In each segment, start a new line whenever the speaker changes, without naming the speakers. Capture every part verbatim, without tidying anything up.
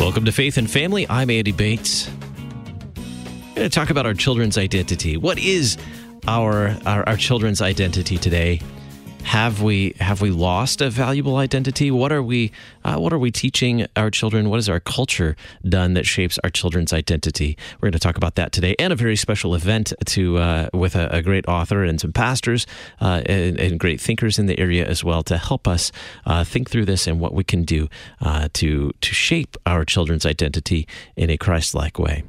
Welcome to Faith and Family. I'm Andy Bates. We're going to talk about our children's identity. What is our, our our children's identity today? Have we have we lost a valuable identity? What are we uh, what are we teaching our children? What has our culture done that shapes our children's identity? We're going to talk about that today, and a very special event to uh, with a, a great author and some pastors uh, and, and great thinkers in the area as well to help us uh, think through this and what we can do uh, to to shape our children's identity in a Christ-like way.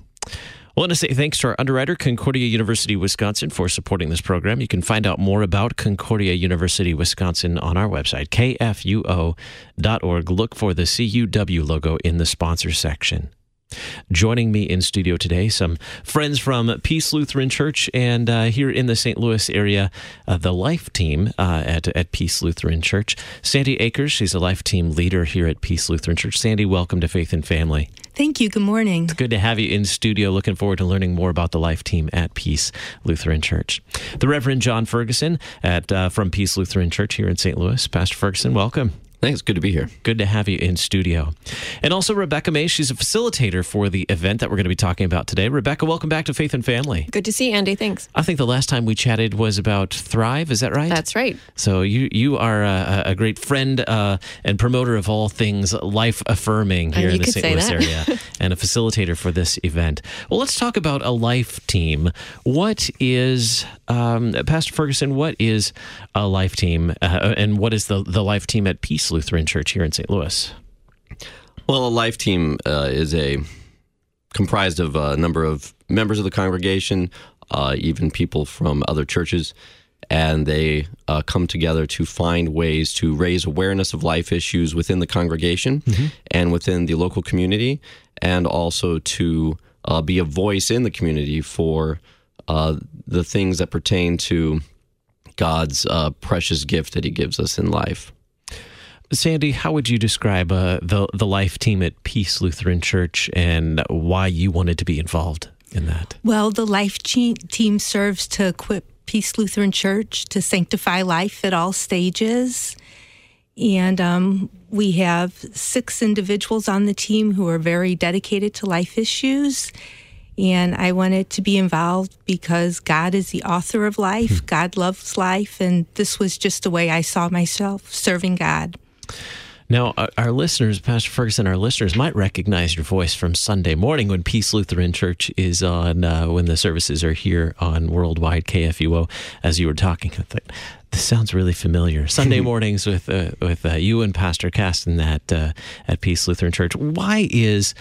I want to say thanks to our underwriter, Concordia University, Wisconsin, for supporting this program. You can find out more about Concordia University, Wisconsin on our website, K F U O dot org. Look for the C U W logo in the sponsor section. Joining me in studio today, some friends from Peace Lutheran Church and uh, here in the Saint Louis area, uh, the Life Team uh, at, at Peace Lutheran Church. Sandy Akers, she's a Life Team leader here at Peace Lutheran Church. Sandy, welcome to Faith and Family.
Thank you. Good morning.
It's good to have you in studio. Looking forward to learning more about the Life Team at Peace Lutheran Church. The Reverend John Ferguson at uh, from Peace Lutheran Church here in Saint Louis. Pastor Ferguson, welcome.
Thanks. Good to be here.
Good to have you in studio. And also Rebecca May. She's a facilitator for the event that we're going to be talking about today. Rebecca, welcome back to Faith and Family.
Good to see you, Andy. Thanks.
I think the last time we chatted was about Thrive. Is that right?
That's right.
So you you are a, a great friend uh, and promoter of all things life-affirming here
Uh, you
in the
could
Saint
say
Louis
that.
area and a facilitator for this event. Well, let's talk about a Life Team. What is, um, Pastor Ferguson, what is a Life Team uh, and what is the, the Life Team at Peace Lutheran Church here in Saint Louis?
Well, a Life Team uh, is a comprised of a number of members of the congregation, uh, even people from other churches, and they uh, come together to find ways to raise awareness of life issues within the congregation mm-hmm. and within the local community, and also to uh, be a voice in the community for uh, the things that pertain to God's uh, precious gift that He gives us in life.
Sandy, how would you describe uh, the the Life Team at Peace Lutheran Church and why you wanted to be involved in that?
Well, the Life Team serves to equip Peace Lutheran Church to sanctify life at all stages. And um, we have six individuals on the team who are very dedicated to life issues. And I wanted to be involved because God is the author of life. Hmm. God loves life. And this was just a way I saw myself serving God.
Now, our listeners, Pastor Ferguson, our listeners might recognize your voice from Sunday morning when Peace Lutheran Church is on, uh, when the services are here on Worldwide K F U O. As you were talking, I thought, this sounds really familiar. Sunday mornings with uh, with uh, you and Pastor Caston at uh, at Peace Lutheran Church. Why is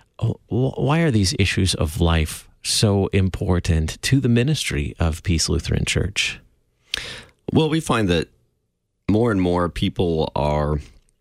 why are these issues of life so important to the ministry of Peace Lutheran Church?
Well, we find that more and more people are,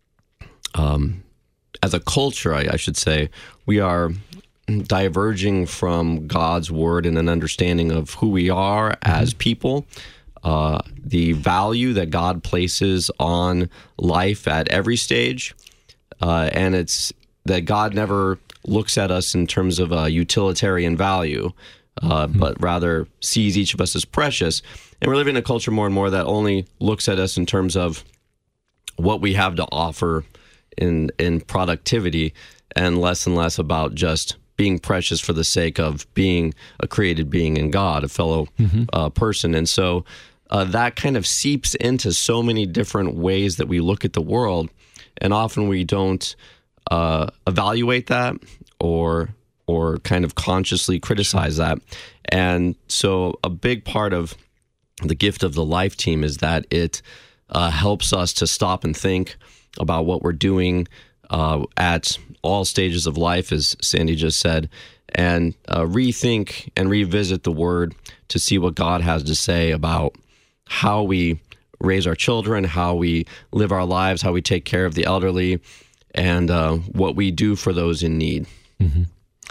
um, as a culture, I, I should say, we are diverging from God's word and an understanding of who we are as people, uh, the value that God places on life at every stage, uh, and it's that God never looks at us in terms of a utilitarian value, uh, mm-hmm. but rather sees each of us as precious. And we're living in a culture more and more that only looks at us in terms of what we have to offer in in productivity, and less and less about just being precious for the sake of being a created being in God, a fellow mm-hmm. uh, person. And so uh, that kind of seeps into so many different ways that we look at the world, and often we don't uh, evaluate that or or kind of consciously criticize that. And so a big part of the gift of the Life Team is that it uh, helps us to stop and think about what we're doing uh, at all stages of life, as Sandy just said, and uh, rethink and revisit the Word to see what God has to say about how we raise our children, how we live our lives, how we take care of the elderly, and uh, what we do for those in need.
Mm-hmm.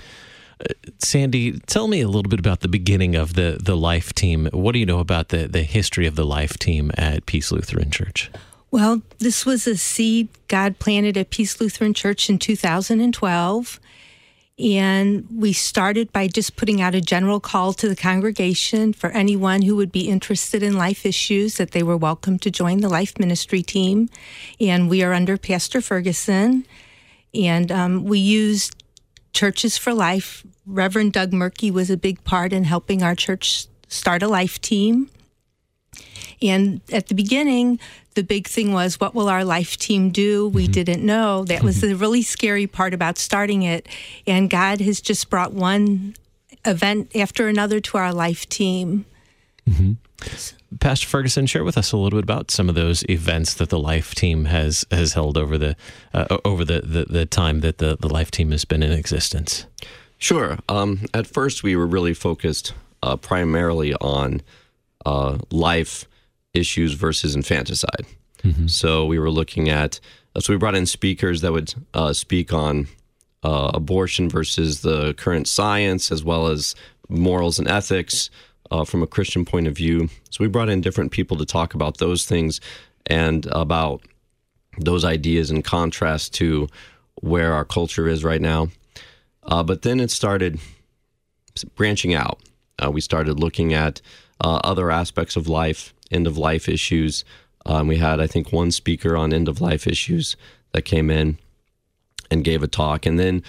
Sandy, tell me a little bit about the beginning of the, the Life Team. What do you know about the, the history of the Life Team at Peace Lutheran Church?
Well, this was a seed God planted at Peace Lutheran Church in two thousand twelve. And we started by just putting out a general call to the congregation for anyone who would be interested in life issues that they were welcome to join the Life Ministry Team. And we are under Pastor Ferguson. And um, we used Churches for Life. Reverend Doug Murky was a big part in helping our church start a life team. And at the beginning, the big thing was, what will our life team do? We mm-hmm. didn't know. That was the really scary part about starting it. And God has just brought one event after another to our life team.
Mm-hmm. Pastor Ferguson, share with us a little bit about some of those events that the life team has has held over the uh, over the, the, the time that the, the life team has been in existence.
Sure. Um, at first, we were really focused uh, primarily on uh, life issues versus infanticide. Mm-hmm. So we were looking at, so we brought in speakers that would uh, speak on uh, abortion versus the current science, as well as morals and ethics uh, from a Christian point of view. So we brought in different people to talk about those things and about those ideas in contrast to where our culture is right now. Uh, but then it started branching out. Uh, we started looking at uh, other aspects of life, end-of-life issues. Um, we had, I think, one speaker on end-of-life issues that came in and gave a talk. And then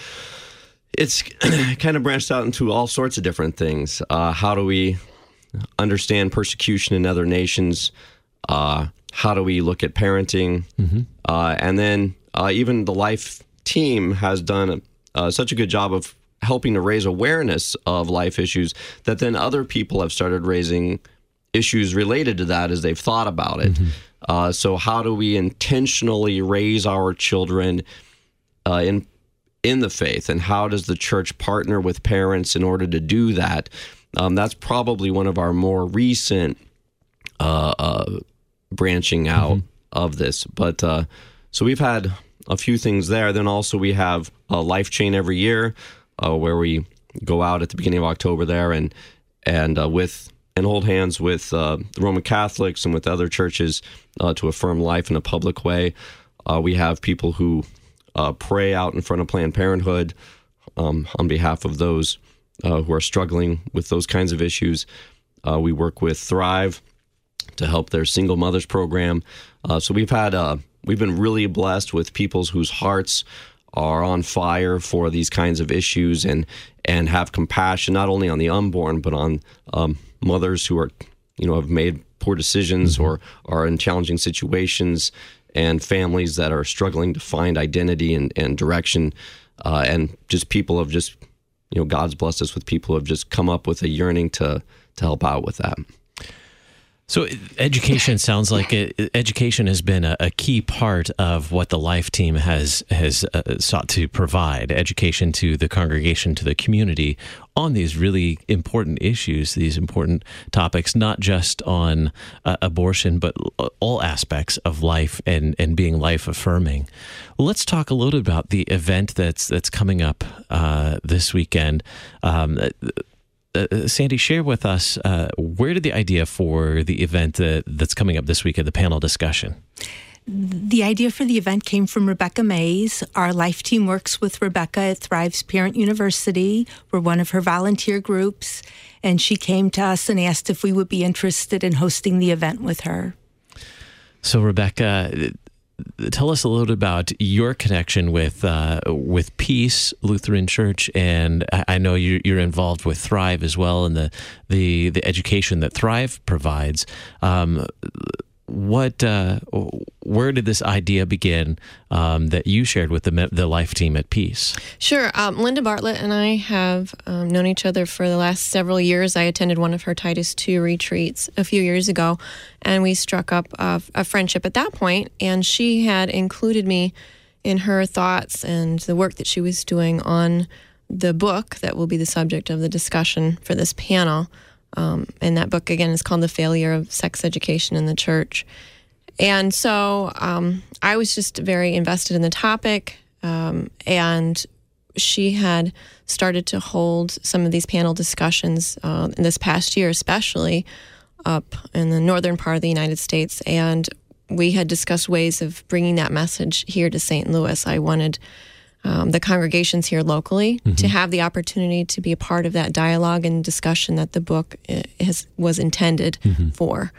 it's kind of branched out into all sorts of different things. Uh, how do we understand persecution in other nations? Uh, how do we look at parenting? Mm-hmm. Uh, and then uh, even the life team has done uh, such a good job of helping to raise awareness of life issues that then other people have started raising issues related to that as they've thought about it. Mm-hmm. Uh, so how do we intentionally raise our children uh, in in the faith, and how does the church partner with parents in order to do that? Um, that's probably one of our more recent uh, uh, branching out mm-hmm. of this. But uh, so we've had a few things there. Then also we have a Life Chain every year uh, where we go out at the beginning of October there and and uh, with and hold hands with uh, the Roman Catholics and with other churches uh, to affirm life in a public way. Uh, we have people who uh, pray out in front of Planned Parenthood um, on behalf of those uh, who are struggling with those kinds of issues. Uh, we work with Thrive to help their single mothers program. Uh, so we've had uh, we've been really blessed with people whose hearts are on fire for these kinds of issues and and have compassion not only on the unborn but on um, mothers who are, you know, have made poor decisions mm-hmm. or are in challenging situations, and families that are struggling to find identity and, and direction, uh, and just people have just, you know, God's blessed us with people who have just come up with a yearning to to help out with that.
So education sounds like it, education has been a, a key part of what the Life Team has has uh, sought to provide, education to the congregation, to the community on these really important issues, these important topics, not just on uh, abortion, but all aspects of life and, and being life affirming. Well, let's talk a little bit about the event that's that's coming up uh, this weekend. Um, Uh, Sandy, share with us, uh, where did the idea for the event that, that's coming up this week at the panel discussion?
The idea for the event came from Rebecca Mays. Our Life Team works with Rebecca at Thrive's Parent University. We're one of her volunteer groups, and she came to us and asked if we would be interested in hosting the event with her.
So, Rebecca, tell us a little bit about your connection with uh, with Peace Lutheran Church, and I know you're, you're involved with Thrive as well, and the the, the education that Thrive provides. Um, what, uh, where did this idea begin um, that you shared with the the Life Team at Peace?
Sure. Um, Linda Bartlett and I have um, known each other for the last several years. I attended one of her Titus two retreats a few years ago, and we struck up a, a friendship at that point, and she had included me in her thoughts and the work that she was doing on the book that will be the subject of the discussion for this panel. Um, and that book, again, is called The Failure of Sex Education in the Church. And so um, I was just very invested in the topic, um, and she had started to hold some of these panel discussions uh, in this past year, especially up in the northern part of the United States. And we had discussed ways of bringing that message here to Saint Louis. I wanted Um, the congregations here locally mm-hmm. to have the opportunity to be a part of that dialogue and discussion that the book is, was intended mm-hmm. for.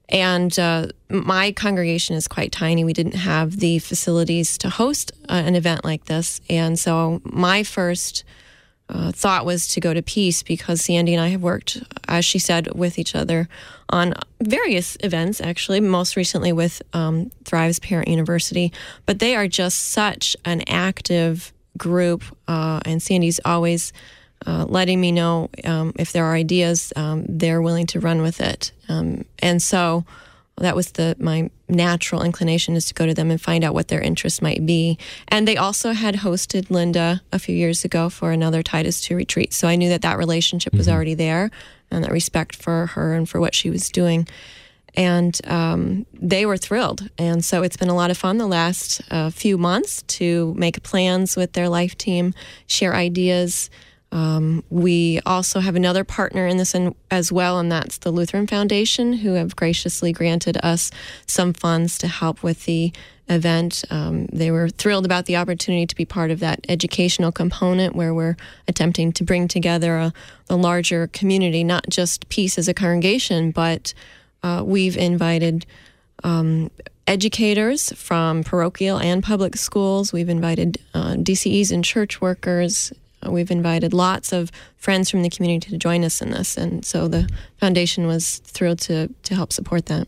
And uh, my congregation is quite tiny. We didn't have the facilities to host uh, an event like this. And so my first uh, thought was to go to Peace, because Sandy and I have worked, as she said, with each other on various events, actually, most recently with um, Thrive's Parent University. But they are just such an active group, uh, and Sandy's always uh, letting me know um, if there are ideas, um, they're willing to run with it. Um, and so that was the my natural inclination, is to go to them and find out what their interest might be. And they also had hosted Linda a few years ago for another Titus two retreat. So I knew that that relationship was already there, and that respect for her and for what she was doing. And um, they were thrilled. And so it's been a lot of fun the last uh, few months to make plans with their life team, share ideas. Um, we also have another partner in this in, as well, and that's the Lutheran Foundation, who have graciously granted us some funds to help with the event. Um, they were thrilled about the opportunity to be part of that educational component, where we're attempting to bring together a, a larger community, not just Peace as a congregation, but uh, we've invited um, educators from parochial and public schools. We've invited uh, D C Es and church workers. We've invited lots of friends from the community to join us in this, and so the foundation was thrilled to to help support that.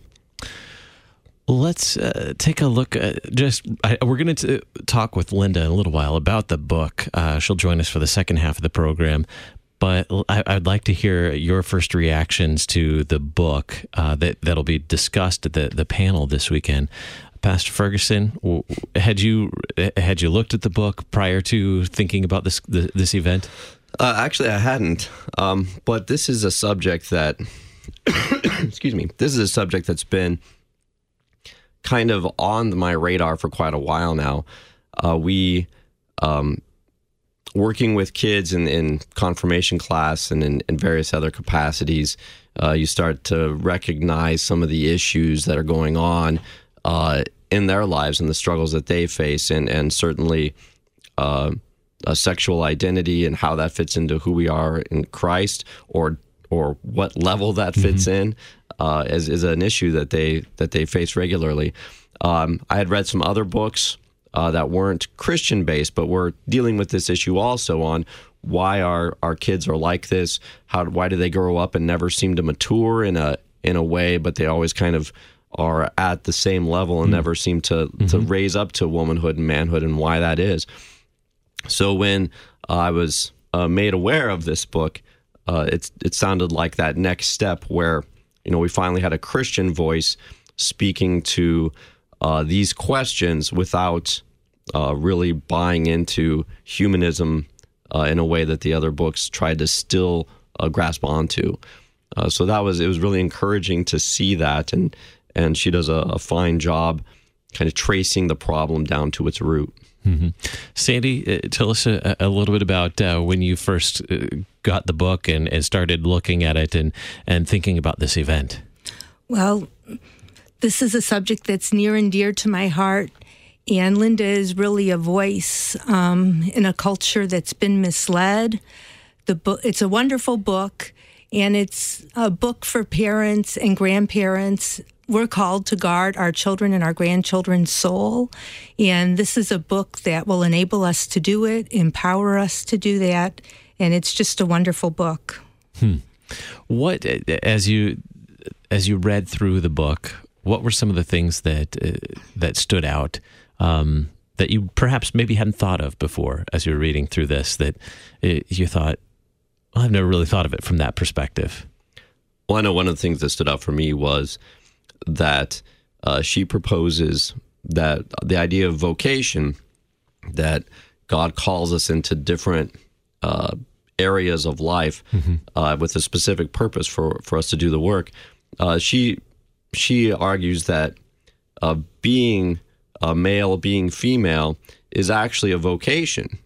Let's uh, take a look at just, I, we're going to talk with Linda in a little while about the book. Uh, she'll join us for the second half of the program, but I, I'd like to hear your first reactions to the book uh, that, that'll be discussed at the, the panel this weekend. Pastor Ferguson, had you had you looked at the book prior to thinking about this this event?
Uh, actually, I hadn't. Um, but this is a subject that, excuse me, this is a subject that's been kind of on my radar for quite a while now. Uh, we, um, working with kids in, in confirmation class and in, in various other capacities, uh, you start to recognize some of the issues that are going on uh, in their lives and the struggles that they face, and, and certainly uh, a sexual identity and how that fits into who we are in Christ, or or what level that fits mm-hmm. in, uh, is, is an issue that they that they face regularly. Um, I had read some other books uh, that weren't Christian-based, but were dealing with this issue also, on why our, our kids are like this, how why do they grow up and never seem to mature in a in a way, but they always kind of are at the same level and mm-hmm. never seem to, mm-hmm. to raise up to womanhood and manhood, and why that is. So when uh, I was uh, made aware of this book, uh, it, it sounded like that next step where, you know, we finally had a Christian voice speaking to uh, these questions without uh, really buying into humanism uh, in a way that the other books tried to still uh, grasp onto. Uh, so that was, it was really encouraging to see that, and and she does a, a fine job kind of tracing the problem down to its root.
Mm-hmm. Sandy, uh, tell us a, a little bit about uh, when you first uh, got the book and, and started looking at it and, and thinking about this event.
Well, this is a subject that's near and dear to my heart, and Linda is really a voice um, in a culture that's been misled. The book, it's a wonderful book, and it's a book for parents and grandparents. We're called to guard our children and our grandchildren's soul, and this is a book that will enable us to do it, empower us to do that, and it's just a wonderful book.
Hmm. What, as you as you read through the book, what were some of the things that uh, that stood out um, that you perhaps maybe hadn't thought of before as you were reading through this, that uh, you thought, well, I've never really thought of it from that perspective?
Well, I know one of the things that stood out for me was that uh, she proposes that the idea of vocation, that God calls us into different uh, areas of life mm-hmm. uh, with a specific purpose for, for us to do the work. Uh, she she argues that uh, being a male, being female, is actually a vocation,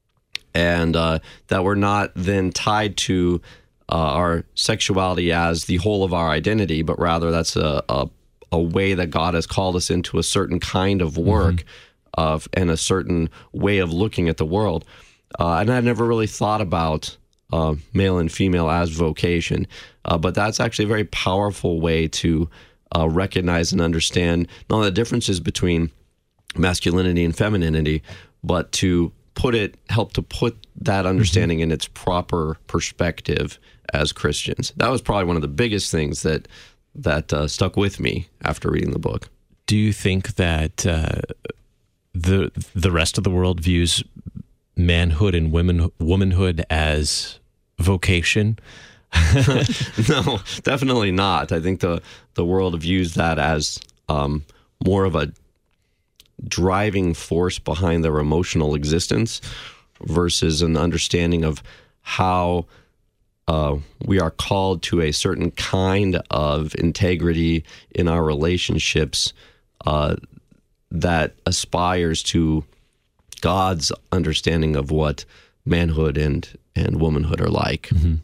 and uh, that we're not then tied to Uh, our sexuality as the whole of our identity, but rather that's a, a, a way that God has called us into a certain kind of work mm-hmm. of and a certain way of looking at the world. Uh, and I never really thought about uh, male and female as vocation, uh, but that's actually a very powerful way to uh, recognize and understand not only the differences between masculinity and femininity, but to put it, help to put that understanding mm-hmm. in its proper perspective as Christians. That was probably one of the biggest things that that uh, stuck with me after reading the book.
Do you think that uh, the the rest of the world views manhood and women womanhood as vocation?
No, definitely not. I think the the world views that as um, more of a driving force behind their emotional existence versus an understanding of how uh, we are called to a certain kind of integrity in our relationships uh, that aspires to God's understanding of what manhood and, and womanhood are like.
Mm-hmm.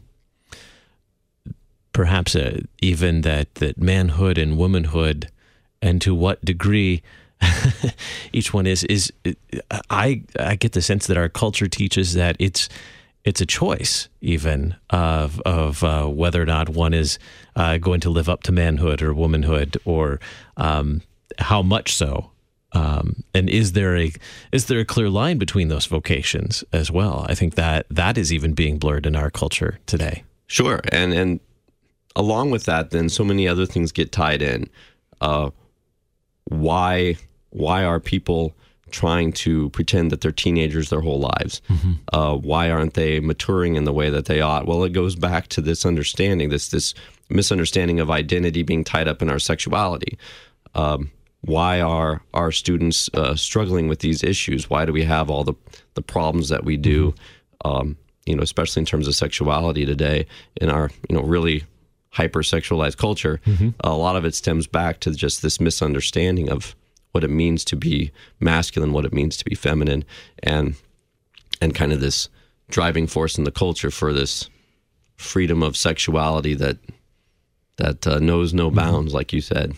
Perhaps uh, even that, that manhood and womanhood, and to what degree each one is, is I I get the sense that our culture teaches that it's it's a choice even of of uh, whether or not one is uh, going to live up to manhood or womanhood, or um, how much so. Um, and is there a is there a clear line between those vocations as well? I think that that is even being blurred in our culture today.
Sure, and and along with that, then so many other things get tied in. Uh, why why are people trying to pretend that they're teenagers their whole lives? Mm-hmm. Uh, why aren't they maturing in the way that they ought? Well, it goes back to this understanding, this this misunderstanding of identity being tied up in our sexuality. Um, why are our students uh, struggling with these issues? Why do we have all the, the problems that we do, mm-hmm. um, you know, especially in terms of sexuality today in our, you know, really hyper-sexualized culture? Mm-hmm. A lot of it stems back to just this misunderstanding of what it means to be masculine, what it means to be feminine, and and kind of this driving force in the culture for this freedom of sexuality that that uh, knows no bounds, mm-hmm. like you said.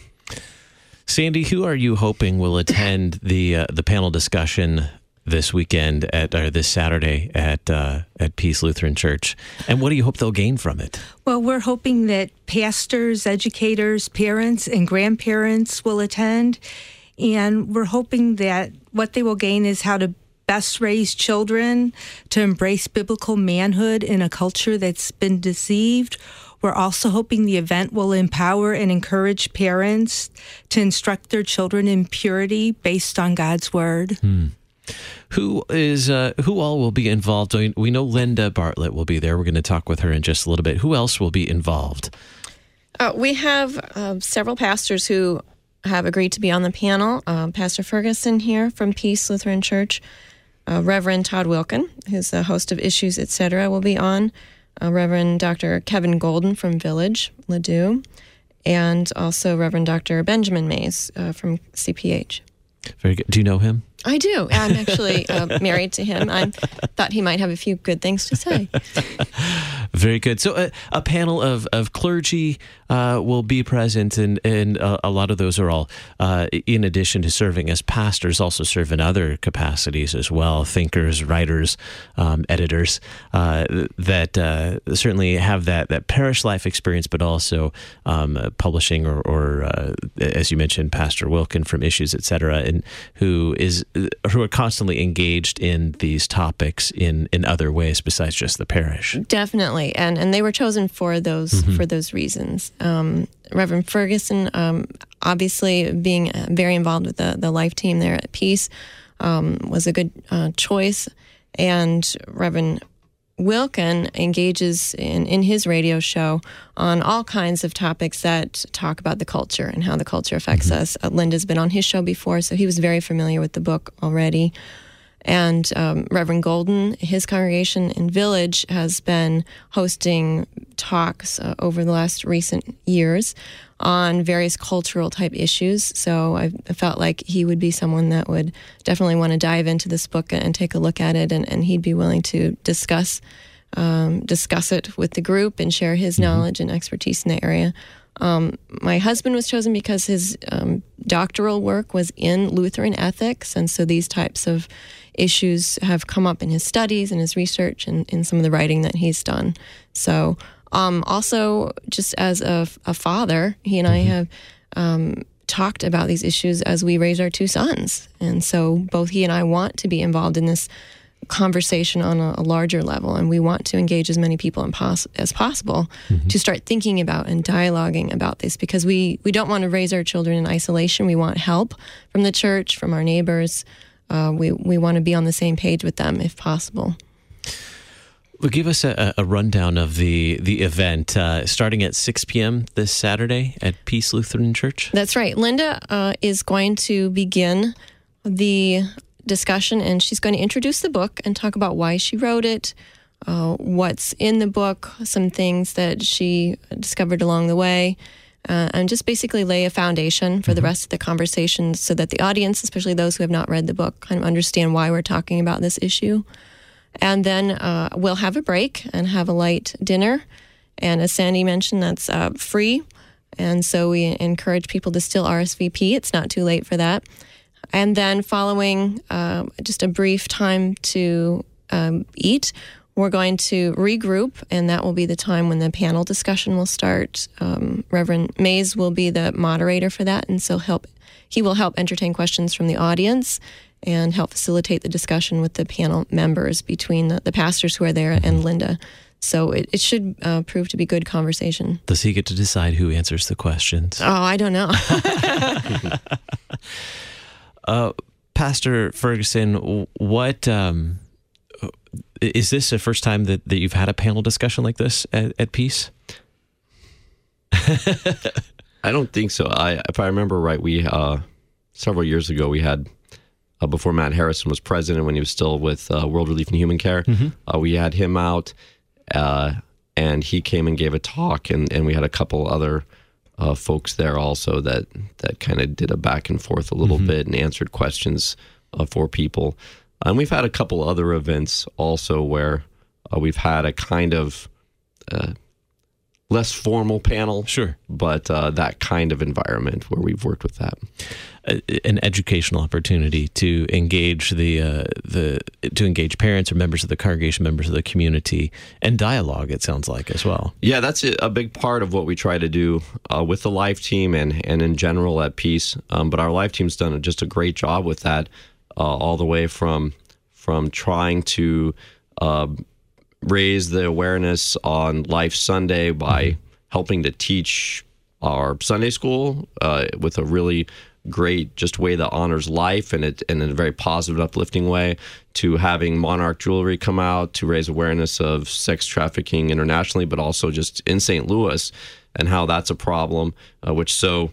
Sandy, who are you hoping will attend the uh, the panel discussion this weekend at or this Saturday at uh, at Peace Lutheran Church, and what do you hope they'll gain from it?
Well, we're hoping that pastors, educators, parents, and grandparents will attend, and we're hoping that what they will gain is how to best raise children to embrace biblical manhood in a culture that's been deceived. We're also hoping the event will empower and encourage parents to instruct their children in purity based on God's word.
Hmm. Who is uh, who all will be involved? We know Linda Bartlett will be there. We're going to talk with her in just a little bit. Who else will be involved?
Uh, we have uh, several pastors who have agreed to be on the panel. Uh, Pastor Ferguson here from Peace Lutheran Church, uh, Reverend Todd Wilkin, who's the host of Issues, et cetera, will be on. Uh, Reverend Doctor Kevin Golden from Village, Ladue, and also Reverend Doctor Benjamin Mays uh, from C P H.
Very good. Do you know him?
I do. I'm actually uh, married to him. I thought he might have a few good things to say.
Very good. So uh, a panel of, of clergy uh, will be present, and, and uh, a lot of those are all, uh, in addition to serving as pastors, also serve in other capacities as well, thinkers, writers, um, editors, uh, that uh, certainly have that, that parish life experience, but also um, publishing or, or uh, as you mentioned, Pastor Wilkin from Issues, et cetera, and who is who are constantly engaged in these topics in, in other ways besides just the parish.
Definitely, and and they were chosen for those mm-hmm. for those reasons. Um, Reverend Ferguson, um, obviously being very involved with the the life team there at Peace, um, was a good uh, choice, and Reverend Wilkin engages in, in his radio show on all kinds of topics that talk about the culture and how the culture affects mm-hmm. us. Uh, Linda's been on his show before, so he was very familiar with the book already. And um, Reverend Golden, his congregation in Village, has been hosting talks uh, over the last recent years on various cultural type issues. So I felt like he would be someone that would definitely want to dive into this book and take a look at it, and, and he'd be willing to discuss um, discuss it with the group and share his mm-hmm. knowledge and expertise in the area. Um, my husband was chosen because his um, doctoral work was in Lutheran ethics, and so these types of issues have come up in his studies and his research and in some of the writing that he's done. So um, also, just as a, a father, he and I have um, talked about these issues as we raise our two sons. And so both he and I want to be involved in this conversation on a, a larger level, and we want to engage as many people in pos- as possible mm-hmm. to start thinking about and dialoguing about this, because we, we don't want to raise our children in isolation. We want help from the church, from our neighbors. Uh, we, we want to be on the same page with them if possible.
Well, give us a, a rundown of the the event uh, starting at six p.m. this Saturday at Peace Lutheran Church.
That's right. Linda uh, is going to begin the discussion, and she's going to introduce the book and talk about why she wrote it, uh, what's in the book, some things that she discovered along the way, uh, and just basically lay a foundation for mm-hmm. the rest of the conversation so that the audience, especially those who have not read the book, kind of understand why we're talking about this issue. And then uh, we'll have a break and have a light dinner. And as Sandy mentioned, that's uh, free. And so we encourage people to still R S V P. It's not too late for that. And then following uh, just a brief time to um, eat, we're going to regroup, and that will be the time when the panel discussion will start. Um, Reverend Mays will be the moderator for that, and so help he will help entertain questions from the audience and help facilitate the discussion with the panel members between the, the pastors who are there and Linda. So it, it should uh, prove to be good conversation.
Does he get to decide who answers the questions?
Oh, I don't know.
uh, Pastor Ferguson, what um, is this the first time that, that you've had a panel discussion like this at, at Peace?
I don't think so. I, if I remember right, we uh, several years ago we had. Uh, before Matt Harrison was president, when he was still with uh, World Relief and Human Care, mm-hmm. uh, we had him out, uh, and he came and gave a talk, and, and we had a couple other uh, folks there also that that kind of did a back and forth a little mm-hmm. bit and answered questions uh, for people. And we've had a couple other events also where uh, we've had a kind of uh, less formal panel,
sure,
but uh, that kind of environment where we've worked with that.
An educational opportunity to engage the uh, the to engage parents or members of the congregation, members of the community, and dialogue. It sounds like as well.
Yeah, that's a big part of what we try to do uh, with the Life Team and and in general at Peace. Um, but our Life Team's done just a great job with that, uh, all the way from from trying to uh, raise the awareness on Life Sunday by mm-hmm. helping to teach our Sunday school uh, with a really great just way that honors life and it and in a very positive, uplifting way, to having Monarch Jewelry come out to raise awareness of sex trafficking internationally, but also just in Saint Louis and how that's a problem, uh, which so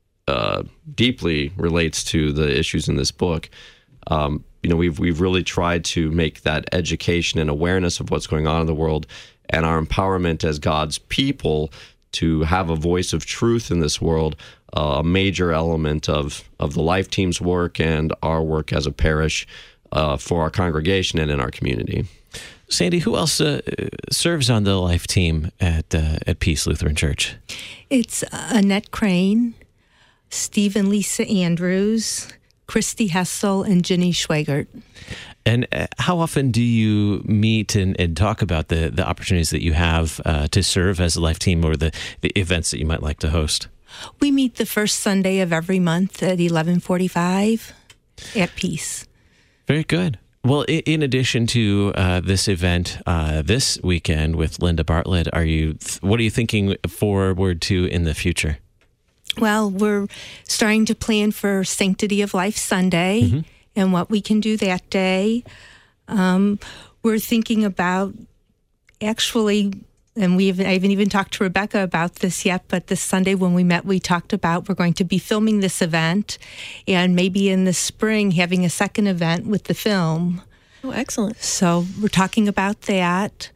uh, deeply relates to the issues in this book. Um, you know, we've we've really tried to make that education and awareness of what's going on in the world and our empowerment as God's people to have a voice of truth in this world, uh, a major element of, of the Life Team's work and our work as a parish uh, for our congregation and in our community.
Sandy, who else uh, serves on the Life Team at uh, at Peace Lutheran Church?
It's Annette Crane, Steve and Lisa Andrews, Christy Hessel, and Jenny Schwagert.
And how often do you meet and, and talk about the, the opportunities that you have uh, to serve as a Life Team or the, the events that you might like to host?
We meet the first Sunday of every month at eleven forty-five at Peace.
Very good. Well, in addition to uh, this event uh, this weekend with Linda Bartlett, are you? What are you thinking forward to in the future?
Well, we're starting to plan for Sanctity of Life Sunday. Mm-hmm. And what we can do that day. Um, we're thinking about actually, and we haven't, I haven't even talked to Rebecca about this yet, but this Sunday when we met, we talked about we're going to be filming this event and maybe in the spring having a second event with the film.
Oh, excellent.
So we're talking about that.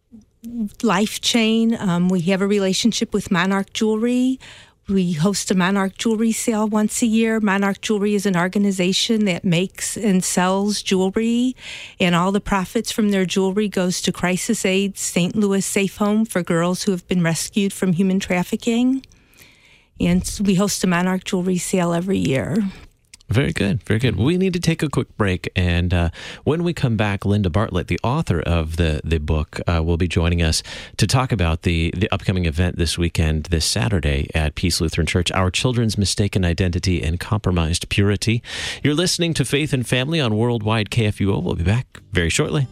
Life Chain, um, we have a relationship with Monarch Jewelry. We host a Monarch Jewelry sale once a year. Monarch Jewelry is an organization that makes and sells jewelry, and all the profits from their jewelry goes to Crisis Aid Saint Louis Safe Home for girls who have been rescued from human trafficking. And we host a Monarch Jewelry sale every year.
Very good. Very good. We need to take a quick break. And uh, when we come back, Linda Bartlett, the author of the, the book, uh, will be joining us to talk about the, the upcoming event this weekend, this Saturday at Peace Lutheran Church, Our Children's Mistaken Identity and Compromised Purity. You're listening to Faith and Family on Worldwide K F U O. We'll be back very shortly.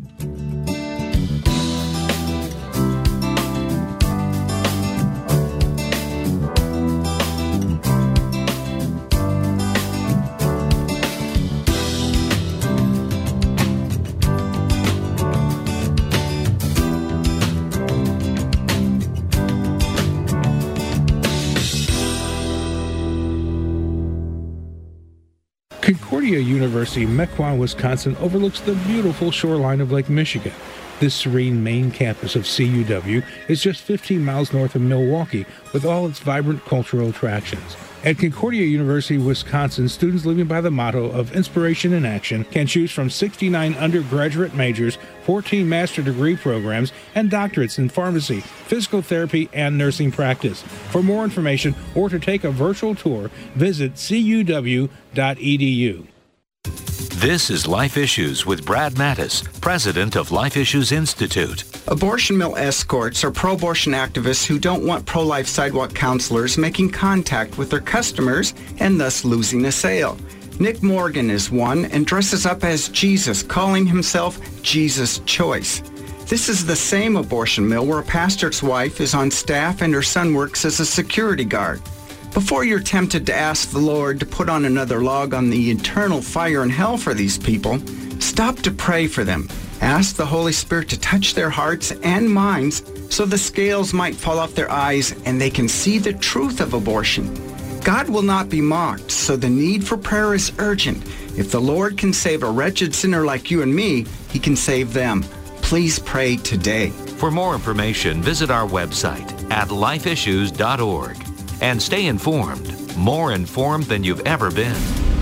Concordia University, Mequon, Wisconsin, overlooks the beautiful shoreline of Lake Michigan. This serene main campus of C U W is just fifteen miles north of Milwaukee, with all its vibrant cultural attractions. At Concordia University, Wisconsin, students living by the motto of inspiration in action can choose from sixty-nine undergraduate majors, fourteen master degree programs, and doctorates in pharmacy, physical therapy, and nursing practice. For more information or to take a virtual tour, visit c u w dot e d u.
This is Life Issues with Brad Mattis, president of Life Issues Institute.
Abortion mill escorts are pro-abortion activists who don't want pro-life sidewalk counselors making contact with their customers and thus losing a sale. Nick Morgan is one and dresses up as Jesus, calling himself Jesus Choice. This is the same abortion mill where a pastor's wife is on staff and her son works as a security guard. Before you're tempted to ask the Lord to put on another log on the eternal fire and hell for these people, stop to pray for them. Ask the Holy Spirit to touch their hearts and minds so the scales might fall off their eyes and they can see the truth of abortion. God will not be mocked, so the need for prayer is urgent. If the Lord can save a wretched sinner like you and me, he can save them. Please pray today.
For more information, visit our website at life issues dot org. And stay informed, more informed than you've ever been.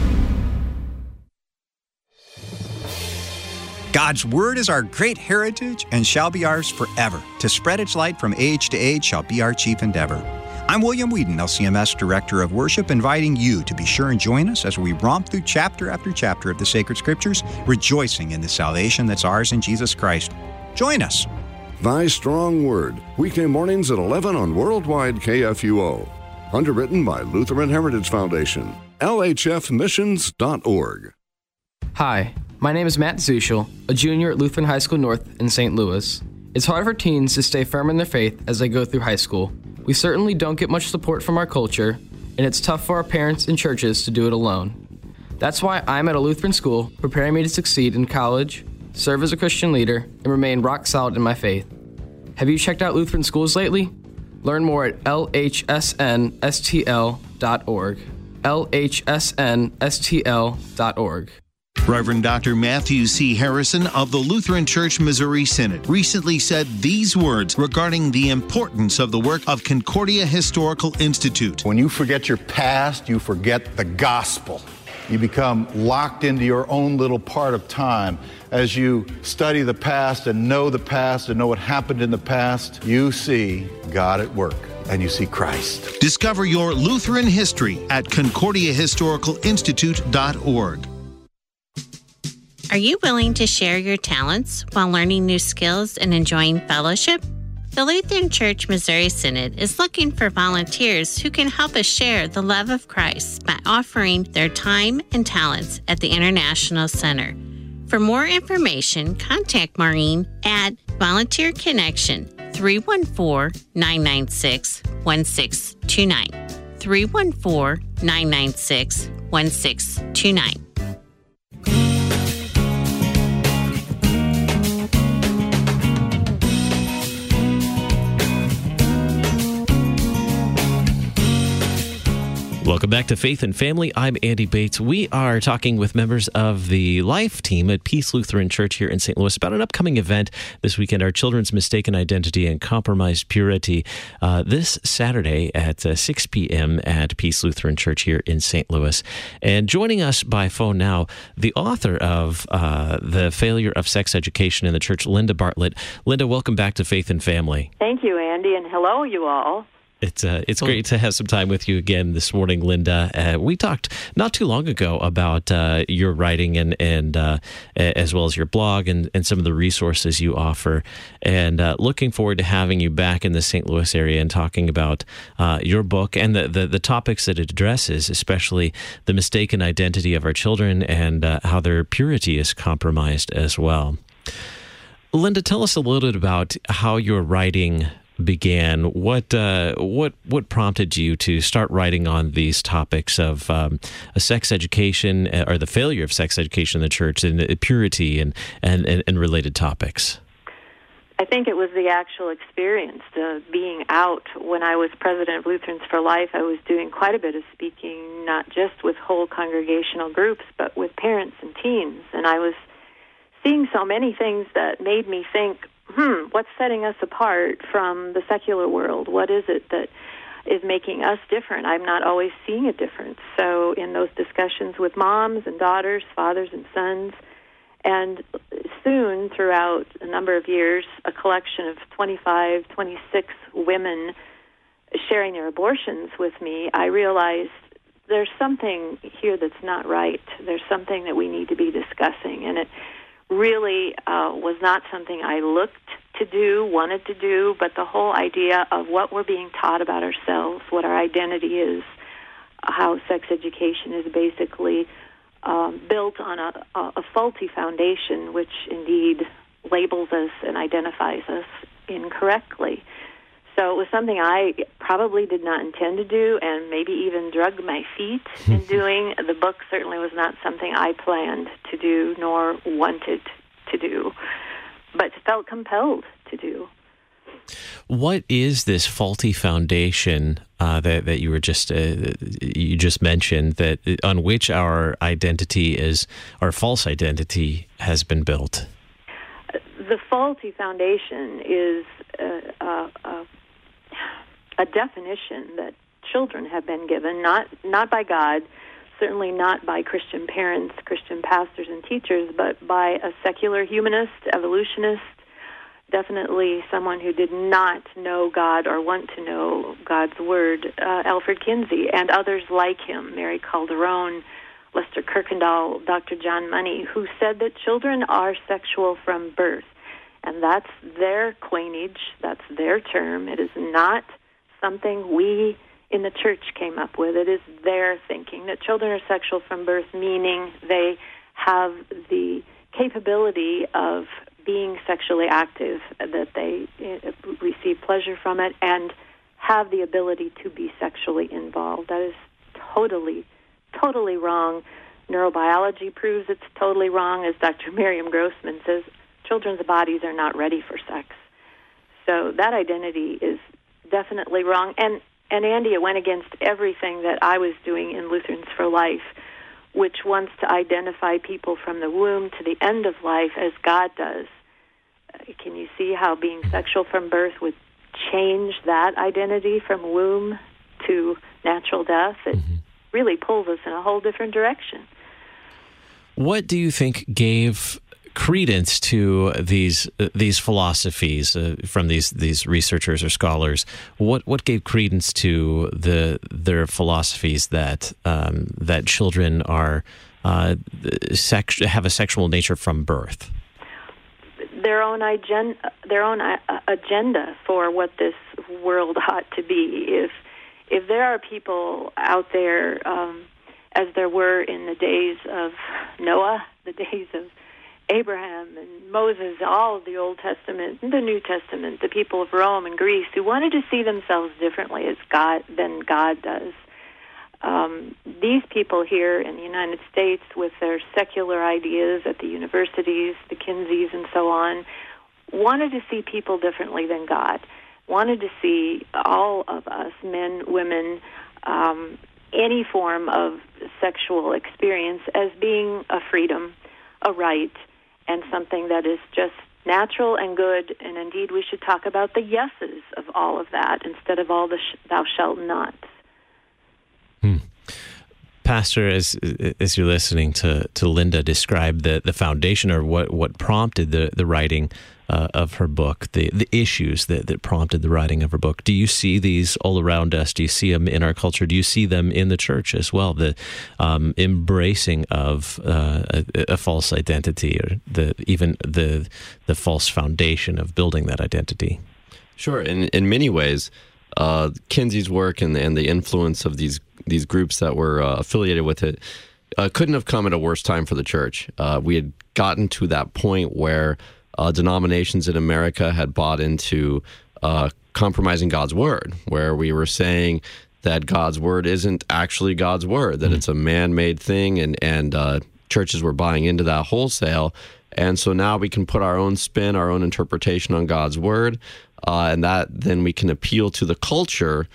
God's Word is our great heritage and shall be ours forever. To spread its light from age to age shall be our chief endeavor. I'm William Whedon, L C M S Director of Worship, inviting you to be sure and join us as we romp through chapter after chapter of the Sacred Scriptures, rejoicing in the salvation that's ours in Jesus Christ. Join us.
Thy Strong Word, weekday mornings at eleven on Worldwide K F U O. Underwritten by Lutheran Heritage Foundation, L H F missions dot org.
Hi, my name is Matt Zuschel, a junior at Lutheran High School North in Saint Louis. It's hard for teens to stay firm in their faith as they go through high school. We certainly don't get much support from our culture, and it's tough for our parents and churches to do it alone. That's why I'm at a Lutheran school, preparing me to succeed in college, serve as a Christian leader, and remain rock solid in my faith. Have you checked out Lutheran schools lately? Learn more at L H S N S T L dot org. L H S N S T L dot org.
Reverend Doctor Matthew C. Harrison of the Lutheran Church Missouri Synod recently said these words regarding the importance of the work of Concordia Historical Institute.
When you forget your past, you forget the gospel. You become locked into your own little part of time. As you study the past and know the past and know what happened in the past, you see God at work and you see Christ.
Discover your Lutheran history at concordia historical institute dot org.
Are you willing to share your talents while learning new skills and enjoying fellowship? The Lutheran Church Missouri Synod is looking for volunteers who can help us share the love of Christ by offering their time and talents at the International Center. For more information, contact Maureen at Volunteer Connection, three one four, nine nine six, one six two nine, three one four, nine nine six, one six two nine.
Welcome back to Faith and Family. I'm Andy Bates. We are talking with members of the Life team at Peace Lutheran Church here in Saint Louis about an upcoming event this weekend, Our Children's Mistaken Identity and Compromised Purity, uh, this Saturday at uh, six p.m. at Peace Lutheran Church here in Saint Louis. And joining us by phone now, the author of uh, The Failure of Sex Education in the Church, Linda Bartlett. Linda, welcome back to Faith and Family.
Thank you, Andy, and hello, you all.
It's uh, it's great to have some time with you again this morning, Linda. Uh, we talked not too long ago about uh, your writing and and uh, as well as your blog and, and some of the resources you offer. And uh, looking forward to having you back in the Saint Louis area and talking about uh, your book and the, the the topics that it addresses, especially the mistaken identity of our children and uh, how their purity is compromised as well. Linda, tell us a little bit about how your writing began. What uh, what what prompted you to start writing on these topics of um, a sex education or the failure of sex education in the church and purity and, and, and, and related topics?
I think it was the actual experience, the being out. When I was president of Lutherans for Life, I was doing quite a bit of speaking, not just with whole congregational groups, but with parents and teens. And I was seeing so many things that made me think, hmm, what's setting us apart from the secular world? What is it that is making us different? I'm not always seeing a difference. So in those discussions with moms and daughters, fathers and sons, and soon, throughout a number of years, a collection of twenty-five, twenty-six women sharing their abortions with me, I realized there's something here that's not right. There's something that we need to be discussing. And it really uh, was not something I looked to do, wanted to do, but the whole idea of what we're being taught about ourselves, what our identity is, how sex education is basically um, built on a, a faulty foundation, which indeed labels us and identifies us incorrectly. So it was something I probably did not intend to do and maybe even drug my feet in doing. The book certainly was not something I planned to do nor wanted to do, but felt compelled to do.
What is this faulty foundation uh, that that you were just uh, you just mentioned that on which our identity is, our false identity has been built?
The faulty foundation is uh, uh, uh, a definition that children have been given, not not by God, certainly not by Christian parents, Christian pastors and teachers, but by a secular humanist, evolutionist, definitely someone who did not know God or want to know God's Word, uh, Alfred Kinsey, and others like him, Mary Calderon, Lester Kirkendall, Doctor John Money, who said that children are sexual from birth. And that's their coinage, that's their term. It is not something we in the church came up with. It is their thinking that children are sexual from birth, meaning they have the capability of being sexually active, that they uh, receive pleasure from it, and have the ability to be sexually involved. That is totally, totally wrong. Neurobiology proves it's totally wrong. As Doctor Miriam Grossman says, children's bodies are not ready for sex. So that identity is definitely wrong. And, and Andy, it went against everything that I was doing in Lutherans for Life, which wants to identify people from the womb to the end of life as God does. Uh, can you see how being sexual from birth would change that identity from womb to natural death? It mm-hmm. really pulls us in a whole different direction.
What do you think gave credence to these uh, these philosophies uh, from these these researchers or scholars? What what gave credence to the their philosophies that um, that children are uh, sex, have a sexual nature from birth?
Their own agenda, their own uh, agenda for what this world ought to be. If if there are people out there, um, as there were in the days of Noah, the days of Abraham and Moses, all of the Old Testament and the New Testament, the people of Rome and Greece, who wanted to see themselves differently as God than God does. Um, these people here in the United States, with their secular ideas at the universities, the Kinseys and so on, wanted to see people differently than God, wanted to see all of us, men, women, um, any form of sexual experience as being a freedom, a right, and something that is just natural and good, and indeed we should talk about the yeses of all of that instead of all the sh- thou shalt nots.
Hmm. Pastor, as as you're listening to, to Linda describe the, the foundation or what, what prompted the, the writing uh, of her book, the the issues that, that prompted the writing of her book. Do you see these all around us? Do you see them in our culture? Do you see them in the church as well? The um, embracing of uh, a, a false identity, or the even the the false foundation of building that identity.
Sure. In in many ways, uh, Kinsey's work and and the influence of these these groups that were uh, affiliated with it uh, couldn't have come at a worse time for the church. Uh, we had gotten to that point where uh, denominations in America had bought into uh, compromising God's word, where we were saying that God's word isn't actually God's word, that mm-hmm. it's a man-made thing, and and uh, churches were buying into that wholesale. And so now we can put our own spin, our own interpretation on God's word, uh, and that then we can appeal to the culture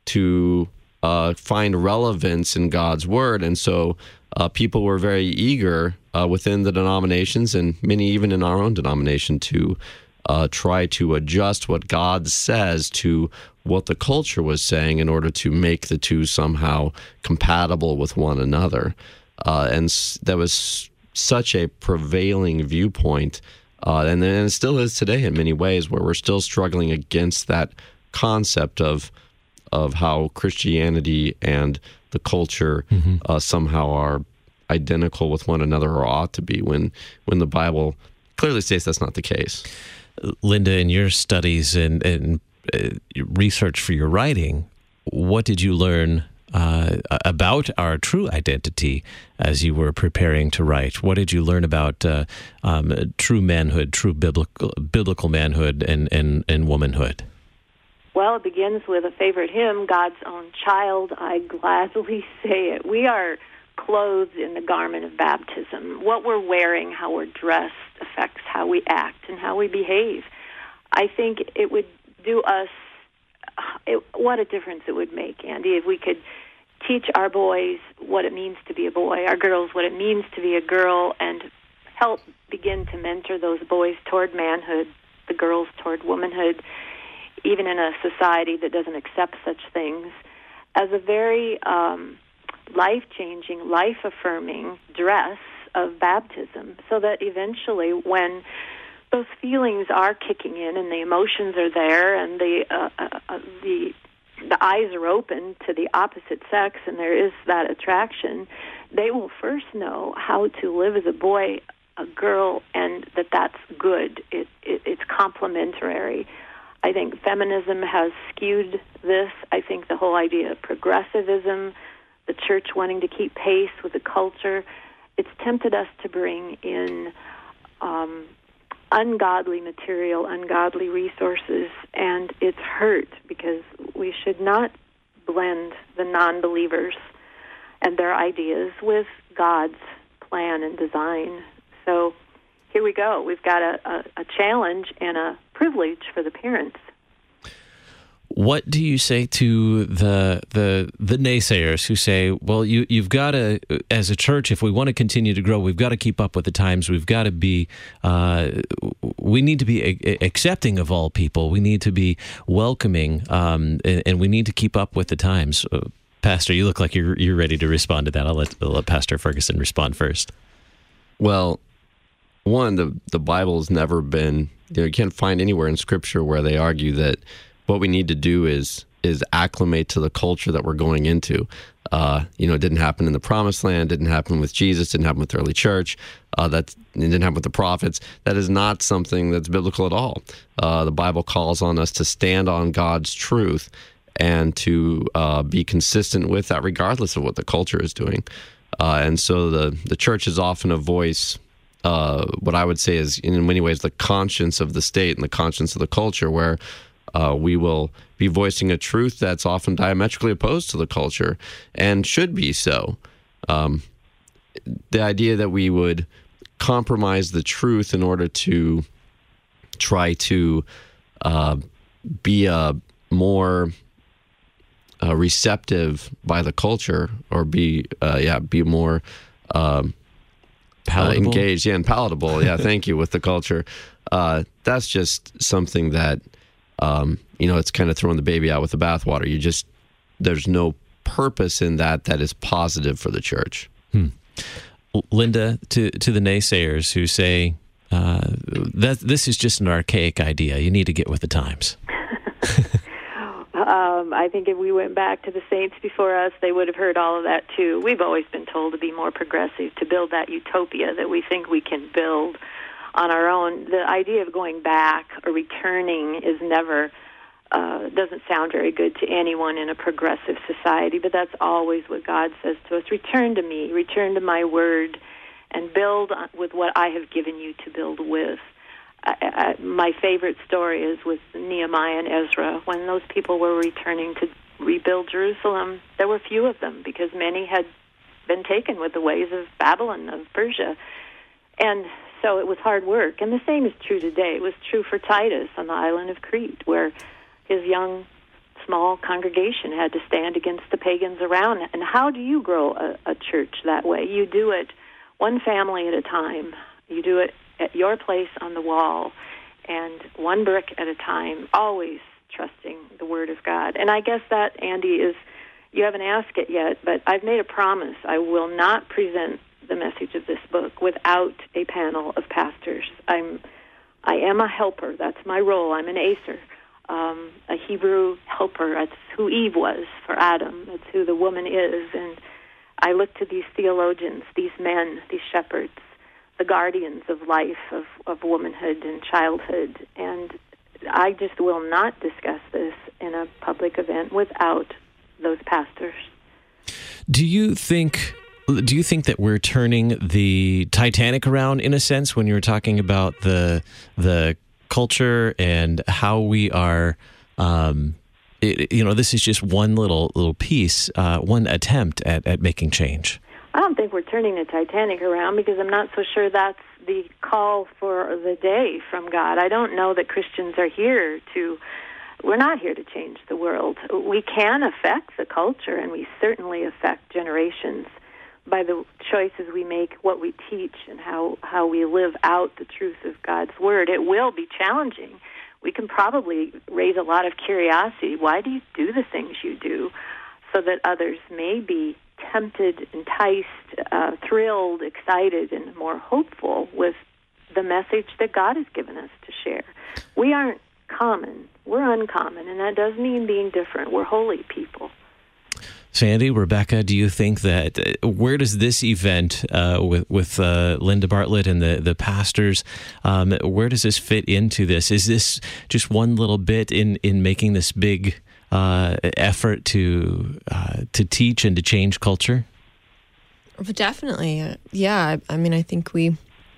to uh, find relevance in God's word. And so uh, people were very eager uh, within the denominations, and many even in our own denomination, to uh, try to adjust what God says to what the culture was saying in order to make the two somehow compatible with one another. Uh, and s- that was such a prevailing viewpoint, uh, and then it still is today in many ways, where we're still struggling against that concept of of how Christianity and the culture mm-hmm. uh, somehow are identical with one another, or ought to be, when when the Bible clearly states that's not the case.
Linda, in your studies and, and uh, research for your writing, what did you learn Uh, about our true identity as you were preparing to write? What did you learn about uh, um, true manhood, true biblical biblical manhood, and, and, and womanhood?
Well, it begins with a favorite hymn, God's Own Child, I Gladly Say It. We are clothed in the garment of baptism. What we're wearing, how we're dressed, affects how we act and how we behave. I think it would do us, it, what a difference it would make, Andy, if we could teach our boys what it means to be a boy, our girls what it means to be a girl, and help begin to mentor those boys toward manhood, the girls toward womanhood, even in a society that doesn't accept such things, as a very um, life-changing, life-affirming dress of baptism, so that eventually when those feelings are kicking in and the emotions are there and the uh, uh, the the eyes are open to the opposite sex and there is that attraction, they will first know how to live as a boy, a girl, and that that's good. It, it, it's complementary. I think feminism has skewed this. I think the whole idea of progressivism, the church wanting to keep pace with the culture, it's tempted us to bring in um, ungodly material, ungodly resources, and it's hurt because we should not blend the non-believers and their ideas with God's plan and design. So here we go. We've got a, a, a challenge and a privilege for the parents.
What do you say to the the the naysayers who say, well, you, you've got to, as a church, if we want to continue to grow, we've got to keep up with the times. We've got to be, uh, we need to be a- accepting of all people. We need to be welcoming, um, and, and we need to keep up with the times. Uh, Pastor, you look like you're you're ready to respond to that. I'll let, I'll let Pastor Ferguson respond first.
Well, one, the the Bible's never been, you know, you can't find anywhere in Scripture where they argue that what we need to do is is acclimate to the culture that we're going into. Uh, you know, it didn't happen in the Promised Land, didn't happen with Jesus, didn't happen with the early church, uh, that it didn't happen with the prophets. That is not something that's biblical at all. Uh, the Bible calls on us to stand on God's truth and to uh, be consistent with that regardless of what the culture is doing. Uh, and so the, the church is often a voice, uh, what I would say is in many ways the conscience of the state and the conscience of the culture, where Uh, we will be voicing a truth that's often diametrically opposed to the culture, and should be so. Um, the idea that we would compromise the truth in order to try to uh, be a more uh, receptive by the culture, or be uh, yeah be more um, uh, engaged, yeah, and palatable. Yeah, thank you, with the culture. Uh, that's just something that. Um, you know, it's kind of throwing the baby out with the bathwater. You just, there's no purpose in that that is positive for the church.
Hmm. Linda, to to the naysayers who say uh, that this is just an archaic idea. You need to get with the times.
Um, I think if we went back to the saints before us, they would have heard all of that too. We've always been told to be more progressive, to build that utopia that we think we can build on our own. The idea of going back or returning is never, uh, doesn't sound very good to anyone in a progressive society, but that's always what God says to us. Return to me, return to my word, and build with what I have given you to build with. I, I, my favorite story is with Nehemiah and Ezra. When those people were returning to rebuild Jerusalem, there were few of them because many had been taken with the ways of Babylon, of Persia. And so it was hard work. And the same is true today. It was true for Titus on the island of Crete, where his young, small congregation had to stand against the pagans around. And how do you grow a, a church that way? You do it one family at a time. You do it at your place on the wall, and one brick at a time, always trusting the Word of God. And I guess that, Andy, is, you haven't asked it yet, but I've made a promise. I will not present the message of this book without a panel of pastors. I'm, I am a helper. That's my role. I'm an acer, um, a Hebrew helper. That's who Eve was for Adam. That's who the woman is. And I look to these theologians, these men, these shepherds, the guardians of life, of, of womanhood and childhood. And I just will not discuss this in a public event without those pastors.
Do you think... Do you think that we're turning the Titanic around in a sense when you're talking about the the culture and how we are, um, it, you know, this is just one little little piece, uh, one attempt at, at making change?
I don't think we're turning the Titanic around because I'm not so sure that's the call for the day from God. I don't know that Christians are here to, we're not here to change the world. We can affect the culture, and we certainly affect generations by the choices we make, what we teach, and how, how we live out the truth of God's Word. It will be challenging. We can probably raise a lot of curiosity. Why do you do the things you do? So that others may be tempted, enticed, uh, thrilled, excited, and more hopeful with the message that God has given us to share. We aren't common. We're uncommon, and that does mean being different. We're holy people.
Sandy, Rebecca, do you think that, uh, where does this event uh, with, with uh, Linda Bartlett and the, the pastors, um, where does this fit into this? Is this just one little bit in, in making this big uh, effort to uh, to teach and to change culture?
Definitely. Uh, yeah. I, I mean, I think we,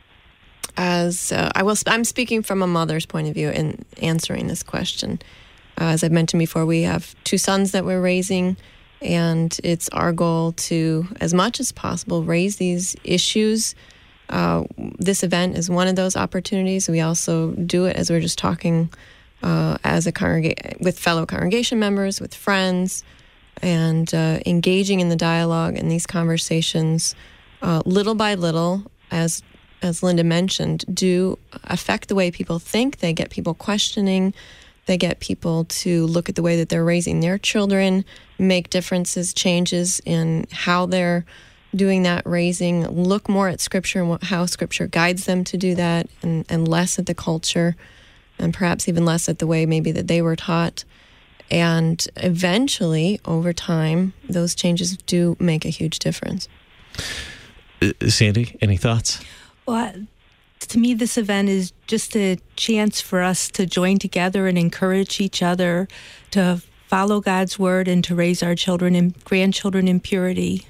as uh, I will, I'm speaking from a mother's point of view in answering this question. Uh, as I've mentioned before, we have two sons that we're raising, and it's our goal to, as much as possible, raise these issues. Uh, this event is one of those opportunities. We also do it, as we were just talking, uh, as a congrega- with fellow congregation members, with friends, and uh, engaging in the dialogue and these conversations, uh, little by little, as as Linda mentioned, do affect the way people think. They get people questioning. They get people to look at the way that they're raising their children, make differences, changes in how they're doing that raising, look more at Scripture and what, how Scripture guides them to do that, and, and less at the culture, and perhaps even less at the way maybe that they were taught. And eventually, over time, those changes do make a huge difference.
Uh, Sandy, any thoughts?
Well, to me, this event is just a chance for us to join together and encourage each other to follow God's Word and to raise our children and grandchildren in purity.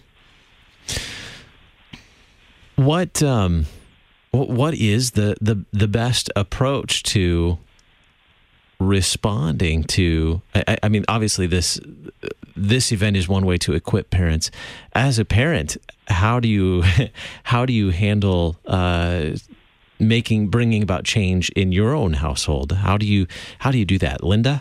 What um, what is the, the, the best approach to responding to? I, I mean, obviously, this this event is one way to equip parents. As a parent, how do you how do you handle Uh, making bringing about change in your own household? How do you how do you do that, Linda?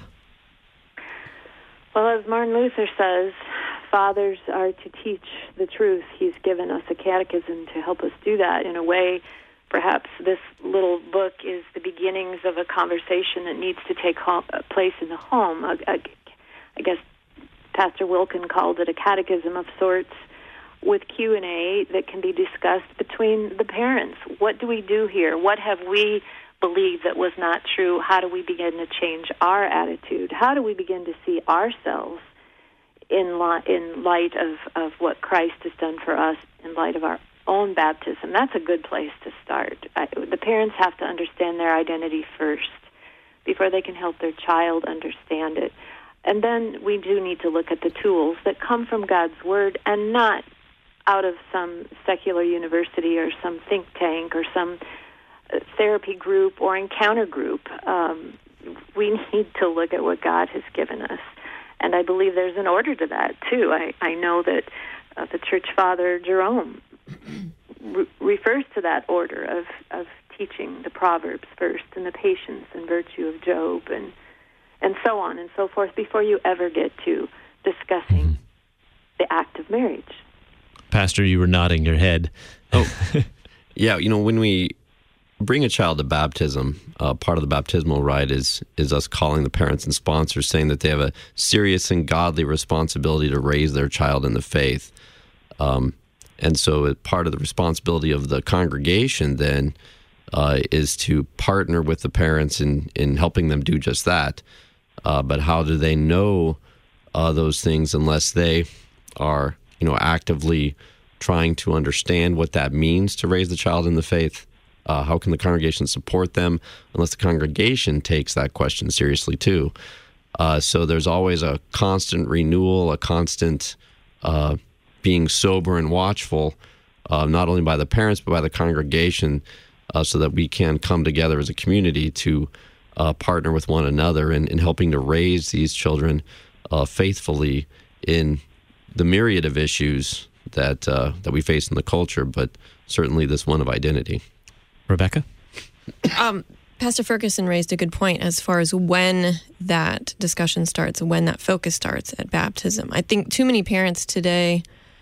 Well, as Martin Luther says, fathers are to teach the truth. He's given us a catechism to help us do that. In a way, perhaps this little book is the beginnings of a conversation that needs to take home, place in the home. I, I, I guess Pastor Wilkin called it a catechism of sorts, with Q and A that can be discussed between the parents. What do we do here? What have we believed that was not true, how do we begin to change our attitude? How do we begin to see ourselves in, li- in light of, of what Christ has done for us, in light of our own baptism? That's a good place to start. I, the parents have to understand their identity first before they can help their child understand it. And then we do need to look at the tools that come from God's Word and not out of some secular university or some think tank or some therapy group or encounter group. Um, we need to look at what God has given us. And I believe there's an order to that, too. I, I know that uh, the church father, Jerome, re- refers to that order of, of teaching the Proverbs first and the patience and virtue of Job and and so on and so forth before you ever get to discussing mm-hmm. the act of marriage.
Pastor, you were nodding your head.
Oh, yeah. You know, when we bring a child to baptism, uh, part of the baptismal rite is is us calling the parents and sponsors, saying that they have a serious and godly responsibility to raise their child in the faith. Um, and so part of the responsibility of the congregation then uh, is to partner with the parents in, in helping them do just that. Uh, but how do they know uh, those things unless they are, you know, actively trying to understand what that means to raise the child in the faith? Uh, how can the congregation support them unless the congregation takes that question seriously too? Uh, so there's always a constant renewal, a constant uh, being sober and watchful, uh, not only by the parents but by the congregation, uh, so that we can come together as a community to uh, partner with one another in, in helping to raise these children uh, faithfully in the myriad of issues that uh, that we face in the culture, but certainly this one of identity.
Rebecca?
Um, Pastor Ferguson raised a good point as far as when that discussion starts, when that focus starts at baptism. I think too many parents today,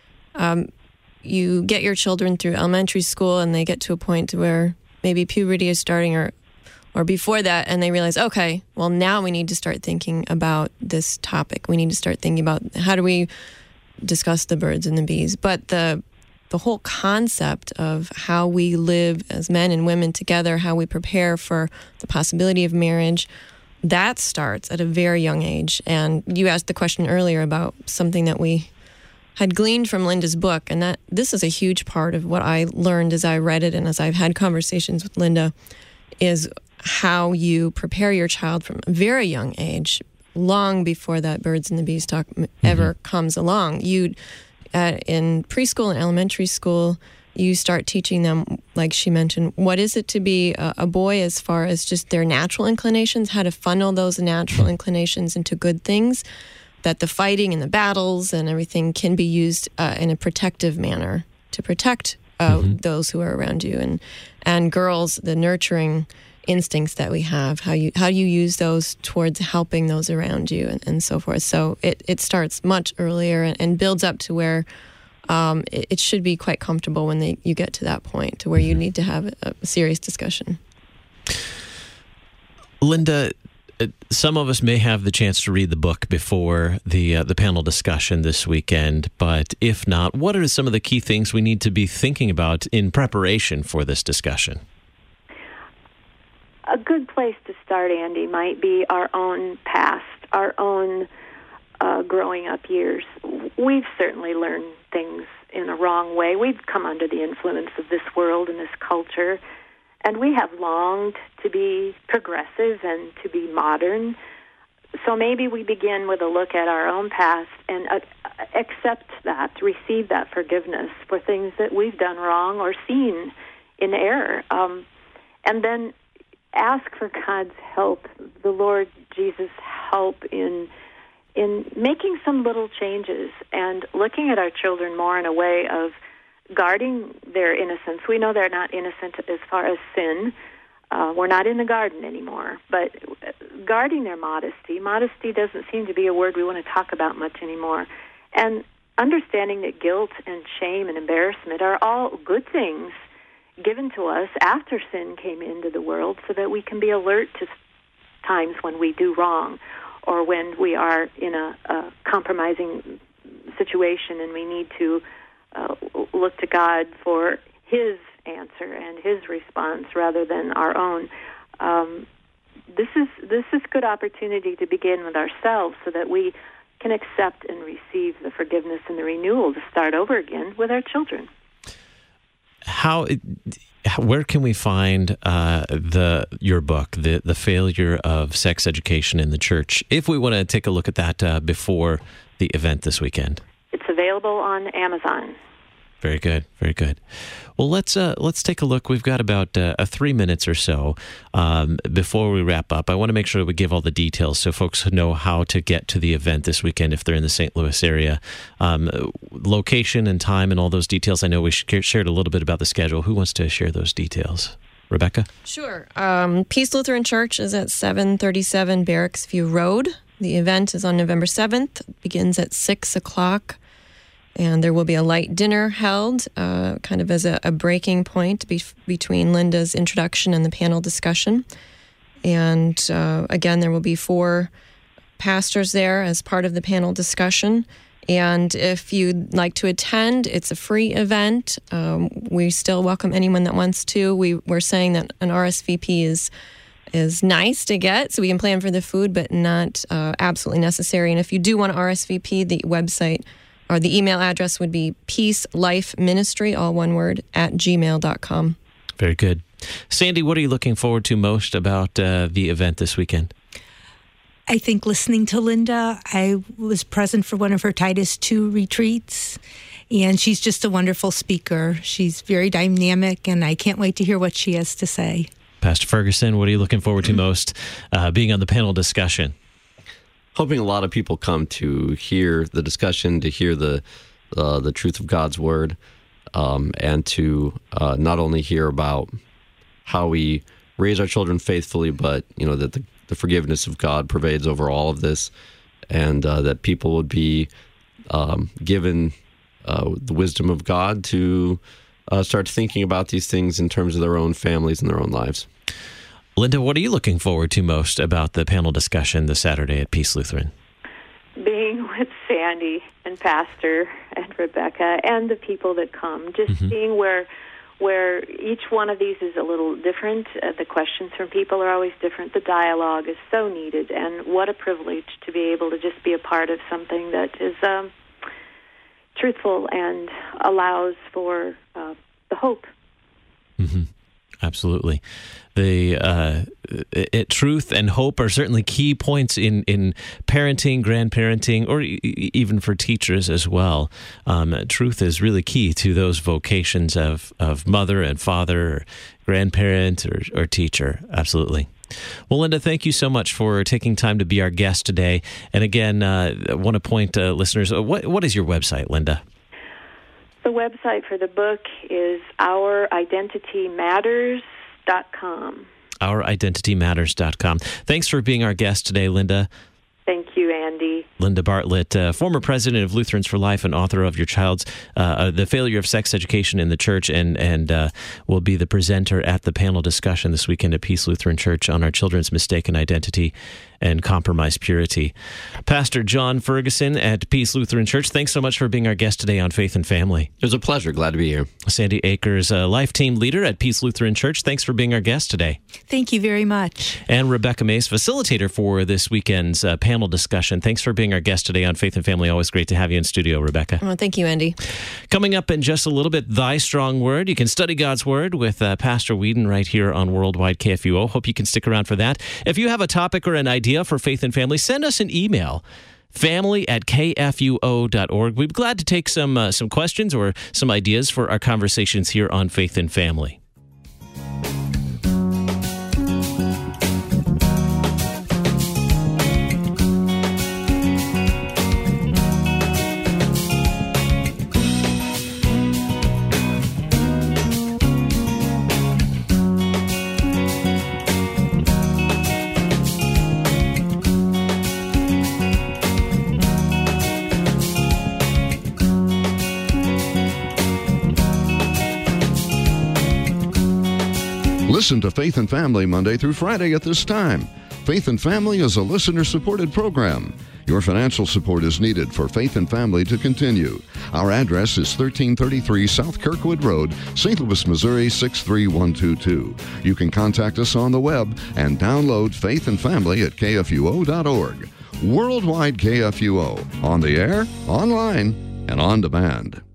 um, you get your children through elementary school and they get to a point where maybe puberty is starting or or before that, and they realize, okay, well, now we need to start thinking about this topic. We need to start thinking about how do we discuss the birds and the bees. But the the whole concept of how we live as men and women together, how we prepare for the possibility of marriage, that starts at a very young age. And you asked the question earlier about something that we had gleaned from Linda's book, and that this is a huge part of what I learned as I read it and as I've had conversations with Linda, is how you prepare your child from a very young age, long before that birds and the bees talk ever mm-hmm. comes along. You Uh, in preschool and elementary school, you start teaching them, like she mentioned, what is it to be a, a boy as far as just their natural inclinations, how to funnel those natural inclinations into good things, that the fighting and the battles and everything can be used uh, in a protective manner to protect uh, mm-hmm. those who are around you. And and girls, the nurturing instincts that we have, how you how you use those towards helping those around you and, and so forth. So it, it starts much earlier and, and builds up to where um, it, it should be quite comfortable when they, you get to that point to where you need to have a, a serious discussion.
Linda, some of us may have the chance to read the book before the uh, the panel discussion this weekend, but if not, what are some of the key things we need to be thinking about in preparation for this discussion?
A good place to start, Andy, might be our own past, our own uh, growing up years. We've certainly learned things in a wrong way. We've come under the influence of this world and this culture, and we have longed to be progressive and to be modern. So maybe we begin with a look at our own past and uh, accept that, receive that forgiveness for things that we've done wrong or seen in error. Um, and then ask for God's help, the Lord Jesus' help in in making some little changes and looking at our children more in a way of guarding their innocence. We know they're not innocent as far as sin. Uh, we're not in the garden anymore, but guarding their modesty. Modesty doesn't seem to be a word we want to talk about much anymore. And understanding that guilt and shame and embarrassment are all good things given to us after sin came into the world so that we can be alert to times when we do wrong or when we are in a, a compromising situation and we need to uh, look to God for His answer and His response rather than our own. um, this is this is good opportunity to begin with ourselves so that we can accept and receive the forgiveness and the renewal to start over again with our children.
How, where can we find uh, the your book, the the failure of sex education in the church, if we want to take a look at that uh, before the event this weekend?
It's available on Amazon.
Very good, very good. Well, let's uh, let's take a look. We've got about uh, a three minutes or so um, before we wrap up. I want to make sure that we give all the details so folks know how to get to the event this weekend if they're in the Saint Louis area. Um, location and time and all those details. I know we shared a little bit about the schedule. Who wants to share those details? Rebecca?
Sure. Um, Peace Lutheran Church is at seven thirty-seven Barracks View Road. The event is on November seventh. Begins at six o'clock. And there will be a light dinner held, uh, kind of as a, a breaking point be- between Linda's introduction and the panel discussion. And uh, again, there will be four pastors there as part of the panel discussion. And if you'd like to attend, it's a free event. Um, we still welcome anyone that wants to. We, we're saying that an R S V P is is nice to get, so we can plan for the food, but not uh, absolutely necessary. And if you do want to R S V P, the website or the email address would be peace life ministry, all one word, at gmail dot com.
Very good. Sandy, what are you looking forward to most about uh, the event this weekend?
I think listening to Linda, I was present for one of her Titus two retreats, and she's just a wonderful speaker. She's very dynamic, and I can't wait to hear what she has to say.
Pastor Ferguson, what are you looking forward to most uh, being on the panel discussion?
Hoping a lot of people come to hear the discussion, to hear the uh, the truth of God's word, um, and to uh, not only hear about how we raise our children faithfully, but you know that the, the forgiveness of God pervades over all of this, and uh, that people would be um, given uh, the wisdom of God to uh, start thinking about these things in terms of their own families and their own lives.
Linda, what are you looking forward to most about the panel discussion this Saturday at Peace Lutheran?
Being with Sandy and Pastor and Rebecca and the people that come, just mm-hmm. seeing where where each one of these is a little different. Uh, the questions from people are always different. The dialogue is so needed, and what a privilege to be able to just be a part of something that is um, truthful and allows for uh, the hope.
Mm-hmm. Absolutely. The uh, it, truth and hope are certainly key points in, in parenting, grandparenting, or e- even for teachers as well. Um, truth is really key to those vocations of, of mother and father, or grandparent, or, or teacher. Absolutely. Well, Linda, thank you so much for taking time to be our guest today. And again, uh, I want to point uh, listeners, uh, what what is your website, Linda?
The website for the book is our identity matters dot com.
our identity matters dot com. Thanks for being our guest today, Linda.
Thank you, Andy.
Linda Bartlett, uh, former president of Lutherans for Life and author of Your Child's uh, The Failure of Sex Education in the Church, and, and uh, will be the presenter at the panel discussion this weekend at Peace Lutheran Church on our children's mistaken identity and compromised purity. Pastor John Ferguson at Peace Lutheran Church, thanks so much for being our guest today on Faith and Family.
It was a pleasure. Glad to be here.
Sandy Akers, uh, Life Team Leader at Peace Lutheran Church, thanks for being our guest today.
Thank you very much.
And Rebecca Mace, facilitator for this weekend's uh, panel discussion. Thanks for being our guest today on Faith and Family. Always great to have you in studio, Rebecca.
Oh, thank you, Andy.
Coming up in just a little bit, Thy Strong Word. You can study God's Word with uh, Pastor Whedon right here on Worldwide K F U O. Hope you can stick around for that. If you have a topic or an idea for Faith and Family, send us an email, family at k f u o dot org. We'd be glad to take some uh, some questions or some ideas for our conversations here on Faith and Family.
Listen to Faith and Family Monday through Friday at this time. Faith and Family is a listener-supported program. Your financial support is needed for Faith and Family to continue. Our address is thirteen thirty-three South Kirkwood Road, Saint Louis, Missouri six three one two two. You can contact us on the web and download Faith and Family at K F U O dot org. Worldwide K F U O, on the air, online, and on demand.